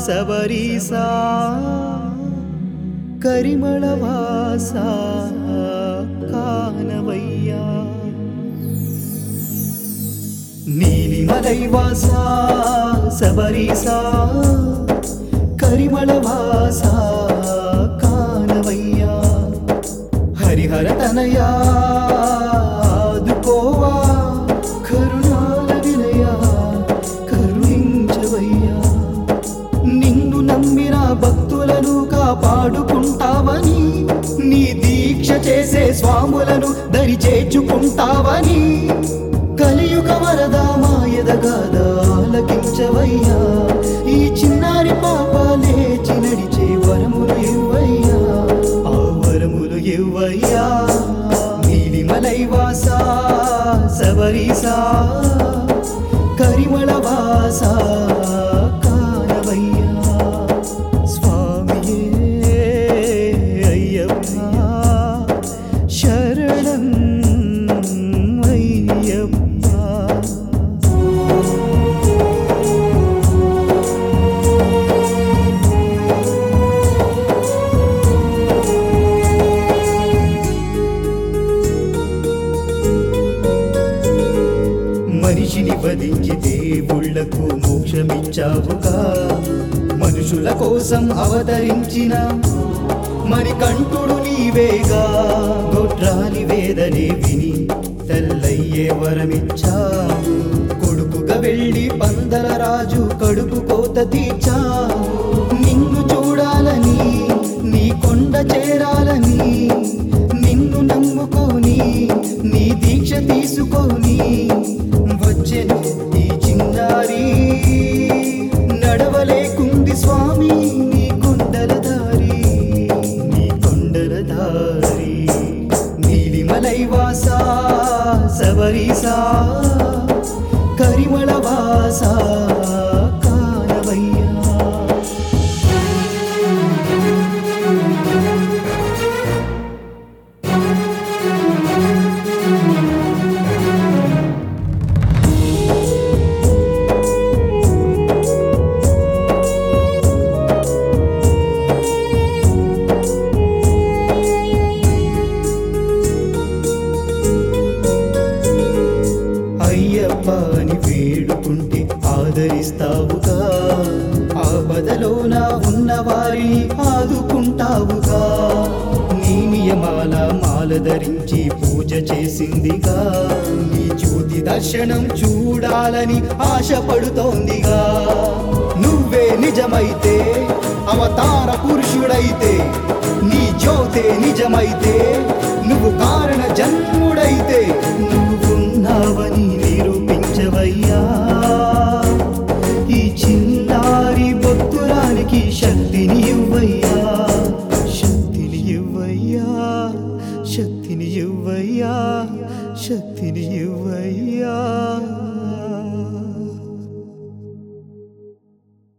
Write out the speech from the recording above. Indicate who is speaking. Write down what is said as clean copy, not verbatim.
Speaker 1: శబరీసా కరిమళవాసా కానవయ్యా నీలిమలైవాసా శబరీసా కరిమళవాసా కానవయ్యా హరిహర తనయా ఆదుకోవా కరుణాల వినయా కరుణించవయ్యా నిన్ను నమ్మిన భక్తులను కాపాడుకుంటావని నీ దీక్ష చేసే స్వాములను దరి చేర్చుకుంటావని కలియుగ వరదా మాయదగాద ఆలకించవయ్యా ఈ చిన్నారి పాప లేచి నడిచే వరములు ఇవ్వయ్యా ఆ వరములు ఇవ్వయ్యా నీలిమలైవాసా శబరీసా కరిమళవాసా కానవయ్యా స్వామియే అయ్యప్ప శరణం అయ్యప్ప మనిషిని వధించి దేవుళ్లకు మోక్షమిచ్చావుగా మనుషుల కోసం అవతరించిన మణికంఠుడు నీవేగా గొడ్రాలి వేదనే విని తెల్లయ్యే వరమిచ్చావు కొడుకుగా వెళ్ళి పందల రాజు కడుపు కోత తీర్చావు నిన్ను చూడాలని నీ కొండ చేరాలని నిన్ను నమ్ముకొని నీ దీక్ష తీసుకొని వచ్చెను ఈ చిన్నారి నడవలేకుంది స్వామి నీ కొండల దారి నీ కొండల దారి నీలిమలైవాసా శబరీసా కరిమళవాసా కానవయ్యా అయ్యప్ప అని వేడుకుంటే ఆదరిస్తావుగా ఆపదలోన ఉన్న వారిని ఆదుకుంటావుగా నీ నియమాల మాల ధరించి పూజ చేసిందిగా నీ జ్యోతి దర్శనం చూడాలని ఆశపడుతోందిగా నువ్వే నిజమైతే అవతార పురుషుడైతే నీ జ్యోతే నిజమైతే